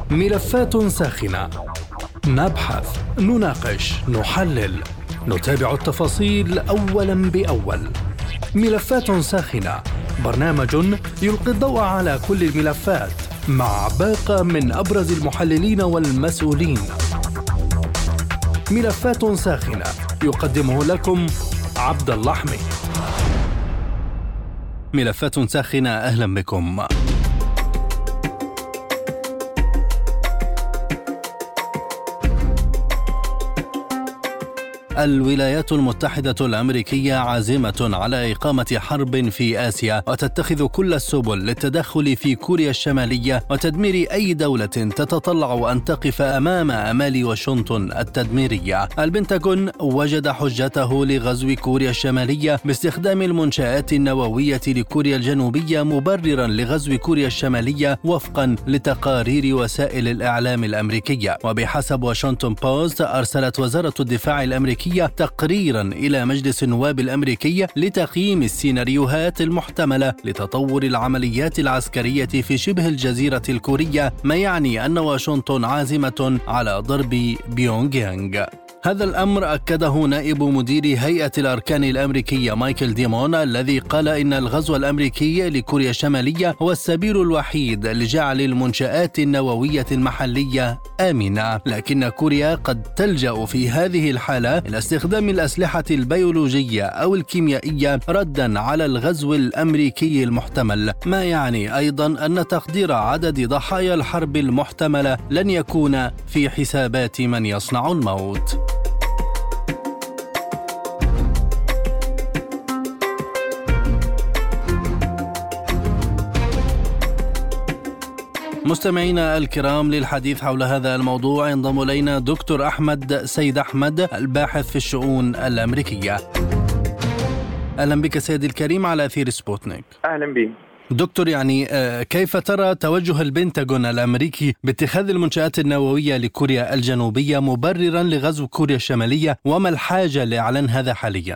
ملفات ساخنة، نبحث، نناقش، نحلل، نتابع التفاصيل أولا بأول. ملفات ساخنة، برنامج يلقي الضوء على كل الملفات مع باقة من أبرز المحللين والمسؤولين. ملفات ساخنة يقدمه لكم عبد الله حميد. ملفات ساخنة، أهلا بكم. الولايات المتحدة الأمريكية عازمة على إقامة حرب في آسيا، وتتخذ كل السبل للتدخل في كوريا الشمالية وتدمير أي دولة تتطلع أن تقف أمام آمال واشنطن التدميرية. البنتاغون وجد حجته لغزو كوريا الشمالية باستخدام المنشآت النووية لكوريا الجنوبية مبررا لغزو كوريا الشمالية وفقا لتقارير وسائل الإعلام الأمريكية. وبحسب واشنطن بوست، أرسلت وزارة الدفاع الأمريكية تقريرا إلى مجلس النواب الأمريكي لتقييم السيناريوهات المحتملة لتطور العمليات العسكرية في شبه الجزيرة الكورية، ما يعني أن واشنطن عازمة على ضرب بيونغ يانغ. هذا الأمر أكده نائب مدير هيئة الأركان الأمريكية مايكل ديمون، الذي قال إن الغزو الأمريكي لكوريا الشمالية هو السبيل الوحيد لجعل المنشآت النووية المحلية آمنة، لكن كوريا قد تلجأ في هذه الحالة إلى استخدام الأسلحة البيولوجية أو الكيميائية ردا على الغزو الأمريكي المحتمل، ما يعني أيضا أن تقدير عدد ضحايا الحرب المحتملة لن يكون في حسابات من يصنع الموت. مستمعينا الكرام، للحديث حول هذا الموضوع ينضم إلينا دكتور أحمد سيد أحمد، الباحث في الشؤون الأمريكية. أهلا بك سيدي الكريم على أثير سبوتنيك. أهلا بك دكتور. كيف ترى توجه البنتاغون الأمريكي باتخاذ المنشآت النووية لكوريا الجنوبية مبررا لغزو كوريا الشمالية، وما الحاجة لإعلان هذا حاليا؟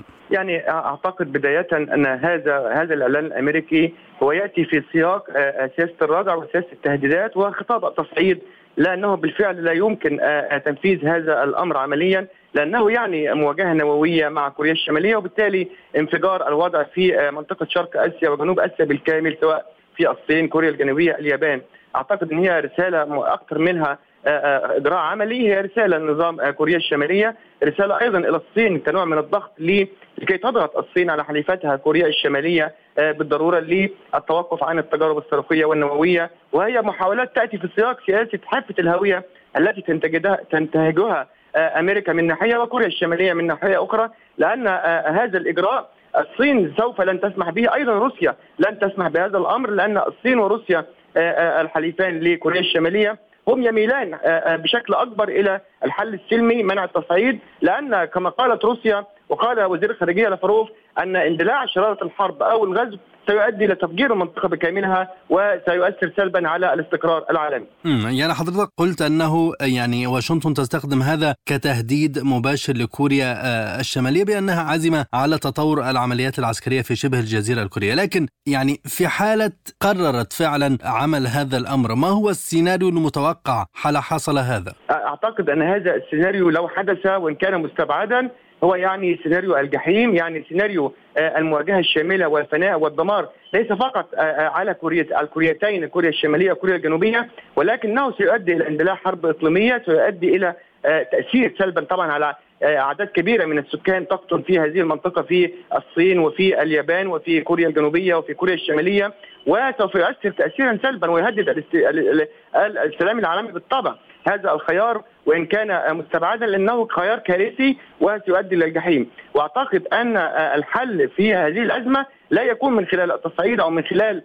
أعتقد بداية أن هذا الإعلان الأمريكي هو يأتي في سياق سياسة الردع وسياسة التهديدات وخطاب التصعيد، لأنه بالفعل لا يمكن تنفيذ هذا الأمر عمليا، لأنه يعني مواجهة نووية مع كوريا الشمالية، وبالتالي انفجار الوضع في منطقة شرق آسيا وجنوب آسيا بالكامل، سواء في الصين، كوريا الجنوبية، اليابان. أعتقد أن هي رسالة أكثر منها إجراء عملي، هي رسالة لنظام كوريا الشمالية، رسالة أيضا إلى الصين كنوع من الضغط لكي تضغط الصين على حليفتها كوريا الشمالية بالضرورة للتوقف عن التجارب الصاروخية والنووية. وهي محاولات تأتي في سياق سياسة حافة الهوية التي تنتهجها أمريكا من ناحية وكوريا الشمالية من ناحية أخرى، لأن هذا الإجراء الصين سوف لن تسمح به، أيضا روسيا لن تسمح بهذا الأمر، لأن الصين وروسيا الحليفان لكوريا الشمالية هم يميلان بشكل أكبر إلى الحل السلمي، منع التصعيد، لأن كما قالت روسيا وقال وزير الخارجية لافروف أن اندلاع شرارة الحرب أو الغزو سيؤدي إلى تفجير المنطقة بكاملها وسيؤثر سلبا على الاستقرار العالمي. حضرتك قلت أنه واشنطن تستخدم هذا كتهديد مباشر لكوريا الشمالية بأنها عازمة على تطور العمليات العسكرية في شبه الجزيرة الكورية، لكن في حالة قررت فعلا عمل هذا الأمر، ما هو السيناريو المتوقع حال حصل هذا؟ أعتقد أن هذا السيناريو لو حدث وإن كان مستبعدا هو سيناريو الجحيم، سيناريو المواجهة الشاملة والفناء والدمار، ليس فقط على الكوريتين، كوريا الشمالية وكوريا الجنوبية، ولكنه سيؤدي إلى اندلاع حرب إقليمية، سيؤدي إلى تأثير سلبا طبعا على أعداد كبيرة من السكان تقطن في هذه المنطقة، في الصين وفي اليابان وفي كوريا الجنوبية وفي كوريا الشمالية، وسوف يؤثر تأثيرا سلبا ويهدد السلام العالمي بالطبع. هذا الخيار وإن كان مستبعدا لأنه خيار كارثي وسيؤدي للجحيم. وأعتقد أن الحل في هذه الأزمة لا يكون من خلال التصعيد أو من خلال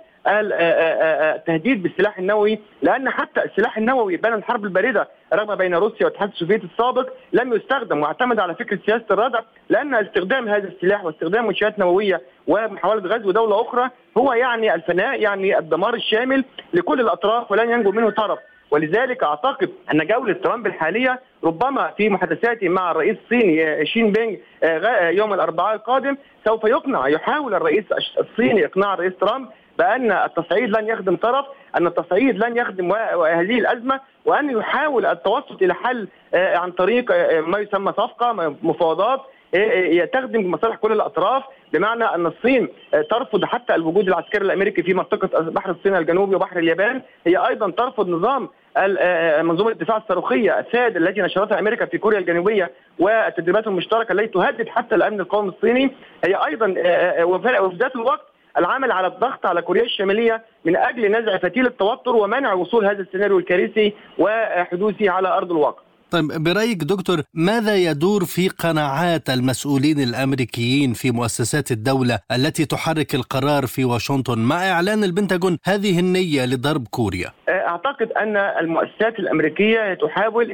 التهديد بالسلاح النووي، لأن حتى السلاح النووي بين الحرب الباردة رغم بين روسيا والاتحاد السوفيتي السابق لم يستخدم، واعتمد على فكرة سياسة الردع، لأن استخدام هذا السلاح واستخدام منشآت نووية ومحاولة غزو دولة أخرى هو الفناء، الدمار الشامل لكل الأطراف ولن ينجو منه طرف. ولذلك أعتقد أن جولة ترامب الحالية ربما في محادثاته مع الرئيس الصيني شي جين بينغ يوم الأربعاء القادم سوف يحاول الرئيس الصيني إقناع الرئيس ترامب بأن التصعيد لن يخدم طرف، أن التصعيد لن يخدم هذه الأزمة، وأن يحاول التوسط إلى حل عن طريق ما يسمى صفقة مفاوضات تخدم مصالح كل الأطراف، بمعنى أن الصين ترفض حتى الوجود العسكري الأمريكي في منطقة بحر الصين الجنوبي وبحر اليابان. هي أيضا ترفض نظام منظومة الدفاع الصاروخية الساد التي نشرتها أمريكا في كوريا الجنوبية والتدريبات المشتركة التي تهدد حتى الأمن القومي الصيني. هي أيضا وفي ذات الوقت العمل على الضغط على كوريا الشمالية من أجل نزع فتيل التوتر ومنع وصول هذا السيناريو الكارثي وحدوثه على أرض الواقع. طيب برأيك دكتور، ماذا يدور في قناعات المسؤولين الأمريكيين في مؤسسات الدولة التي تحرك القرار في واشنطن مع إعلان البنتاغون هذه النية لضرب كوريا؟ أعتقد أن المؤسسات الأمريكية تحاول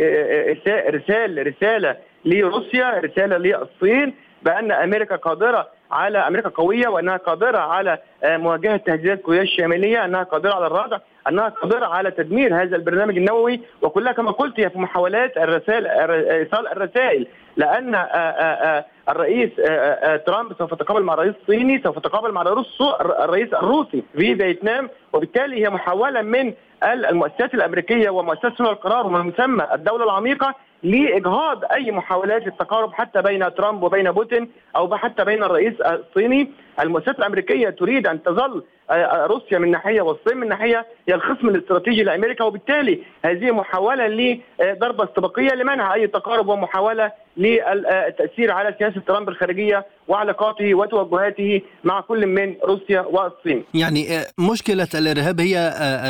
إرسال رسالة لروسيا، رسالة للصين، بأن أمريكا قوية، وأنها قادرة على مواجهة تهديدات كوريا الشمالية، أنها قادرة على الردع، أنها قادرة على تدمير هذا البرنامج النووي، وكلها كما قلت هي في محاولات إيصال الرسائل، لأن الرئيس ترامب سوف يتقابل مع الرئيس الصيني، سوف يتقابل مع الرئيس الروسي في فيتنام، وبالتالي هي محاولة من المؤسسات الأمريكية ومؤسسات صنع القرار وما يسمى الدولة العميقة لإجهاض أي محاولات للتقارب حتى بين ترامب وبين بوتين أو حتى بين الرئيس الصيني. المؤسسات الأمريكية تريد أن تظل روسيا من ناحية والصين من ناحية هي الخصم الاستراتيجي لأمريكا، وبالتالي هذه محاولة لضربة استباقية لمنع أي تقارب ومحاولة للتأثير على سياسة ترامب الخارجية وعلاقاته وتوجهاته مع كل من روسيا والصين. يعني مشكلة الإرهاب هي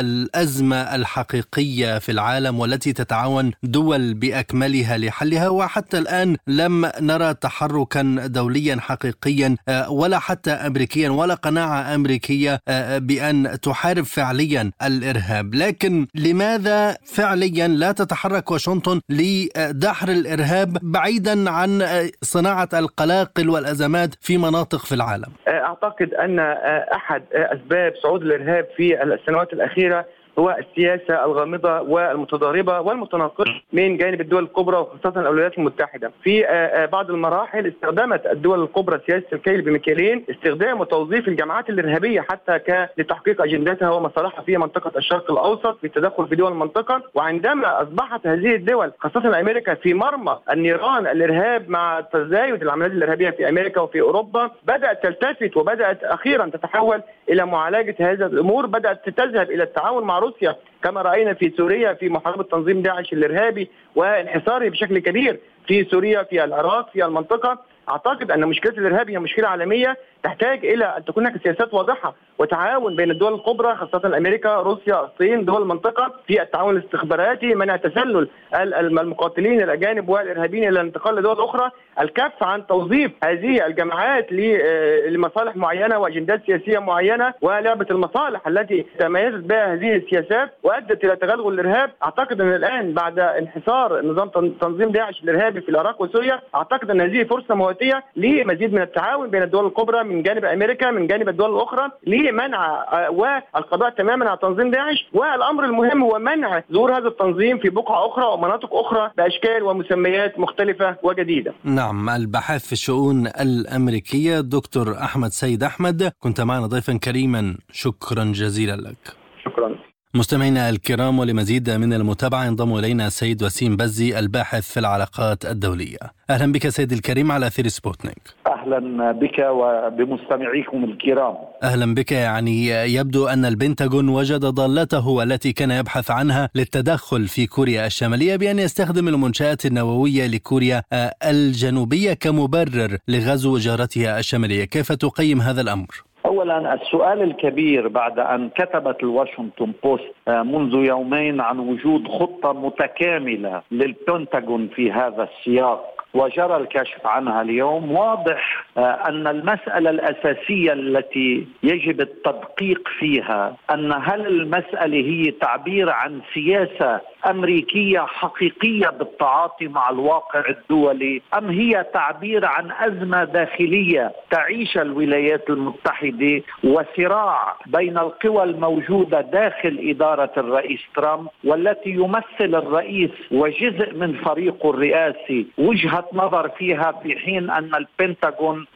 الأزمة الحقيقية في العالم والتي تتعاون دول بأكملها لحلها، وحتى الآن لم نرى تحركا دوليا حقيقيا ولا حتى أمريكيا ولا قناعة أمريكية بأن تحارب فعليا الإرهاب. لكن لماذا فعليا لا تتحرك واشنطن لدحر الإرهاب بعيدا عن صناعة القلاقل والأزمات في مناطق في العالم؟ أعتقد أن أحد أسباب صعود الإرهاب في السنوات الأخيرة هو السياسة الغامضة والمتضاربة والمتناقضة من جانب الدول الكبرى وخاصة الولايات المتحدة. في بعض المراحل استخدمت الدول الكبرى سياسة الكيل بمكيالين، استخدام وتوظيف الجماعات الإرهابية حتى لتحقيق أجنداتها ومصالحها في منطقة الشرق الأوسط بالتدخل في دول المنطقة. وعندما أصبحت هذه الدول خاصة أمريكا في مرمى النيران الإرهاب مع تزايد العمليات الإرهابية في أمريكا وفي أوروبا، بدأت تلتفت وبدأت أخيرا تتحول إلى معالجة هذه الأمور، بدأت تذهب إلى التعاون مع روسيا كما رأينا في سوريا في محاربة تنظيم داعش الإرهابي وانحصاره بشكل كبير في سوريا، في العراق، في المنطقة. أعتقد أن مشكلة الإرهاب هي مشكلة عالمية تحتاج إلى أن تكون هناك سياسات واضحة وتعاون بين الدول الكبرى خاصة أمريكا، روسيا، الصين، دول المنطقة في التعاون الاستخباراتي، منع تسلل المقاتلين الأجانب والإرهابيين إلى الانتقال لدول أخرى، الكف عن توظيف هذه الجماعات لمصالح معينة وأجندات سياسية معينة، ولعبة المصالح التي تميزت بها هذه السياسات وأدت إلى تغلغل الإرهاب. أعتقد أن الآن بعد انحصار نظام تنظيم داعش الإرهابي في العراق وسوريا، أعتقد أن هذه فرصة مواتية لمزيد من التعاون بين الدول الكبرى من جانب أمريكا من جانب الدول الأخرى لمنع والقضاء تماما على تنظيم داعش. والأمر المهم هو منع ظهور هذا التنظيم في بقعة أخرى ومناطق أخرى بأشكال ومسميات مختلفة وجديدة. نعم، الباحث في الشؤون الأمريكية دكتور أحمد سيد أحمد، كنت معنا ضيفا كريما، شكرا جزيلا لك. شكرا. مستمعينا الكرام، ولمزيد من المتابعة ينضم إلينا السيد وسيم بزي الباحث في العلاقات الدولية. أهلا بك سيد الكريم على أثير سبوتنيك. أهلا بك وبمستمعيكم الكرام. أهلا بك. يعني يبدو أن البنتاغون وجد ضالته التي كان يبحث عنها للتدخل في كوريا الشمالية بأن يستخدم المنشآت النووية لكوريا الجنوبية كمبرر لغزو جارتها الشمالية. كيف تقيم هذا الأمر؟ أولا السؤال الكبير بعد أن كتبت الواشنطن بوست منذ يومين عن وجود خطة متكاملة للبنتاغون في هذا السياق وجرى الكشف عنها اليوم، واضح أن المسألة الأساسية التي يجب التدقيق فيها أن هل المسألة هي تعبير عن سياسة أمريكية حقيقية بالتعاطي مع الواقع الدولي، أم هي تعبير عن أزمة داخلية تعيش الولايات المتحدة وصراع بين القوى الموجودة داخل إدارة الرئيس ترامب، والتي يمثل الرئيس وجزء من فريقه الرئاسي وجهة نظر فيها، في حين أن البنتاغون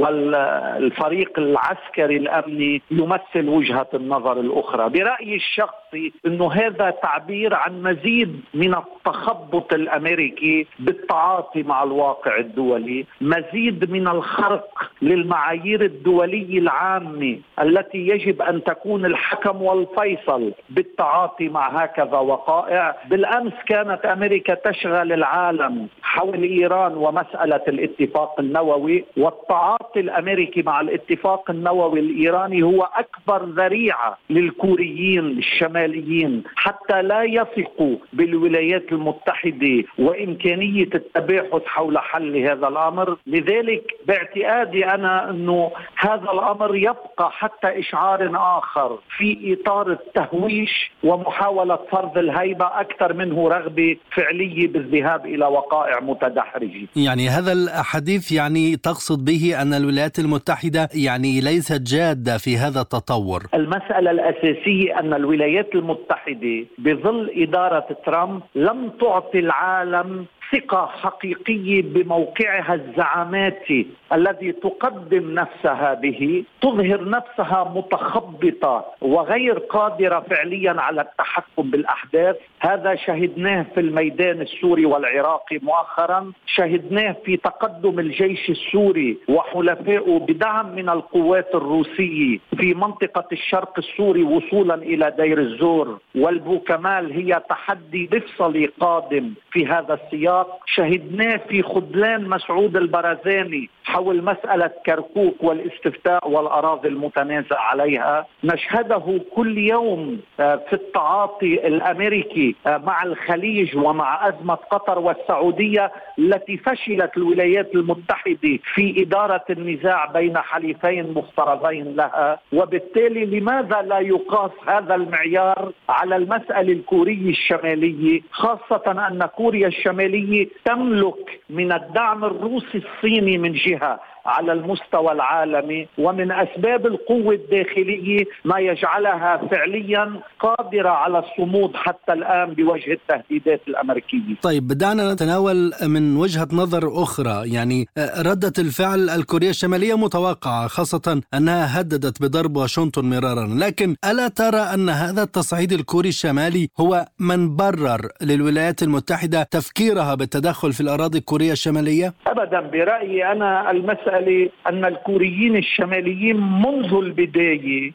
والفريق العسكري الأمني يمثل وجهة النظر الأخرى. برأيي الشخصي أنه هذا تعبير عن مزيد من التخبط الأمريكي بالتعاطي مع الواقع الدولي، مزيد من الخرق للمعايير الدولية العامة التي يجب أن تكون الحكم والفيصل بالتعاطي مع هكذا وقائع. بالأمس كانت أمريكا تشغل العالم حول إيران ومسألة الاتفاق النووي، والتعاطي الأمريكي مع الاتفاق النووي الإيراني هو أكبر ذريعة للكوريين الشماليين حتى لا يثقوا بالولايات المتحدة وإمكانية التباحث حول حل هذا الأمر. لذلك باعتقادي أنا أنه هذا الأمر يبقى حتى إشعار آخر في إطار التهويش ومحاولة فرض الهيبة أكثر منه رغبة فعلية بالذهاب إلى وقائع متدحرجة. يعني هذا الحديث يعني تقصد به أن الولايات المتحدة يعني ليست جادة في هذا التطور؟ المسألة الأساسية أن الولايات المتحدة بظل إدارة ترامب لم تعطي العالم ثقة حقيقية بموقعها الزعاماتي الذي تقدم نفسها به، تظهر نفسها متخبطة وغير قادرة فعليا على التحكم بالأحداث. هذا شهدناه في الميدان السوري والعراقي مؤخرا، شهدناه في تقدم الجيش السوري وحلفائه بدعم من القوات الروسية في منطقة الشرق السوري وصولا إلى دير الزور والبوكمال، هي تحدي مفصلي قادم في هذا السياق. شهدناه في خذلان مسعود البرزاني حول مسألة كركوك والاستفتاء والأراضي المتنازع عليها. نشهده كل يوم في التعاطي الأمريكي مع الخليج ومع أزمة قطر والسعودية التي فشلت الولايات المتحدة في إدارة النزاع بين حليفين مفترضين لها. وبالتالي لماذا لا يقاس هذا المعيار على المسألة الكورية الشمالية، خاصة أن كوريا الشمالية تملك من الدعم الروسي الصيني من جهة على المستوى العالمي، ومن أسباب القوة الداخلية ما يجعلها فعليا قادرة على الصمود حتى الآن بوجه التهديدات الأمريكية. طيب دعنا نتناول من وجهة نظر أخرى، يعني ردة الفعل الكورية الشمالية متوقعة، خاصة أنها هددت بضرب واشنطن مرارا، لكن ألا ترى أن هذا التصعيد الكوري الشمالي هو من برر للولايات المتحدة تفكيرها بالتدخل في الأراضي الكورية الشمالية؟ أبدا، برأيي أنا المسألة أن الكوريين الشماليين منذ البداية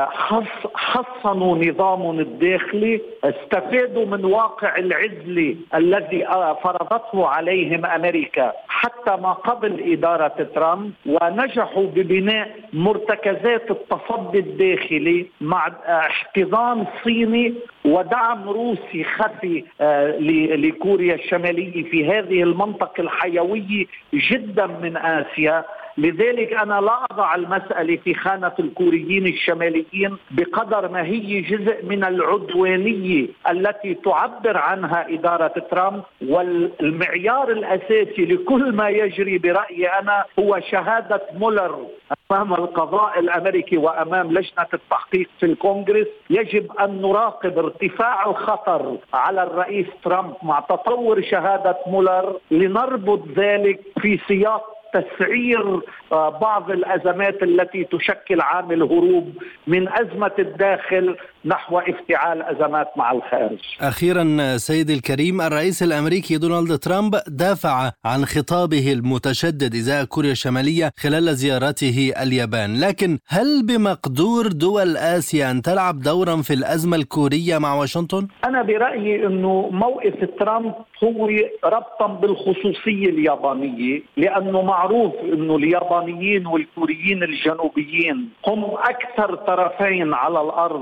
حصنوا نظامهم الداخلي، استفادوا من واقع العزلة الذي فرضته عليهم أمريكا حتى ما قبل إدارة ترامب، ونجحوا ببناء مرتكزات التصدي الداخلي مع احتضان صيني ودعم روسي خفي لكوريا الشمالية في هذه المنطقة الحيوية جدا من آسيا. لذلك أنا لا أضع المسألة في خانة الكوريين الشماليين بقدر ما هي جزء من العدوانية التي تعبر عنها إدارة ترامب. والمعيار الأساسي لكل ما يجري برأيي أنا هو شهادة مولر أمام القضاء الأمريكي وأمام لجنة التحقيق في الكونغرس. يجب أن نراقب ارتفاع الخطر على الرئيس ترامب مع تطور شهادة مولر، لنربط ذلك في سياق تسعير بعض الأزمات التي تشكل عامل هروب من أزمة الداخل نحو افتعال أزمات مع الخارج. أخيرا سيدي الكريم، الرئيس الأمريكي دونالد ترامب دافع عن خطابه المتشدد إزاء كوريا الشمالية خلال زيارته اليابان، لكن هل بمقدور دول آسيا أن تلعب دورا في الأزمة الكورية مع واشنطن؟ أنا برأيي أنه موقف ترامب هو ربطا بالخصوصية اليابانية، لأنه معروف أنه اليابانيين والكوريين الجنوبيين هم أكثر طرفين على الأرض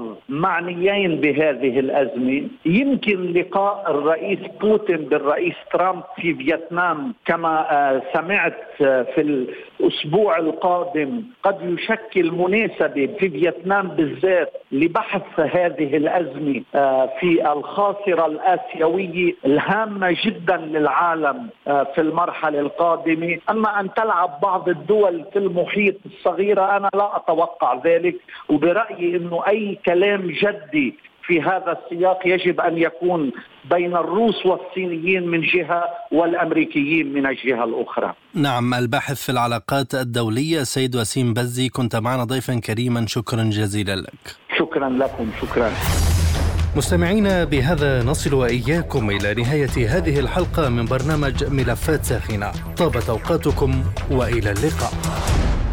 المعنيين بهذه الأزمة. يمكن لقاء الرئيس بوتين بالرئيس ترامب في فيتنام كما سمعت في الأسبوع القادم قد يشكل مناسبة في فيتنام بالذات لبحث هذه الأزمة في الخاصرة الآسيوية الهامة جدا للعالم في المرحلة القادمة. أما أن تلعب بعض الدول في المحيط الصغيرة أنا لا أتوقع ذلك، وبرأيي أنه أي كلام جدي في هذا السياق يجب أن يكون بين الروس والصينيين من جهة والأمريكيين من الجهة الأخرى. نعم، الباحث في العلاقات الدولية سيد وسيم بزي، كنت معنا ضيفا كريما، شكرا جزيلا لك. شكرا لكم. شكرا مستمعينا، بهذا نصل وإياكم إلى نهاية هذه الحلقة من برنامج ملفات ساخنة. طابت أوقاتكم وإلى اللقاء.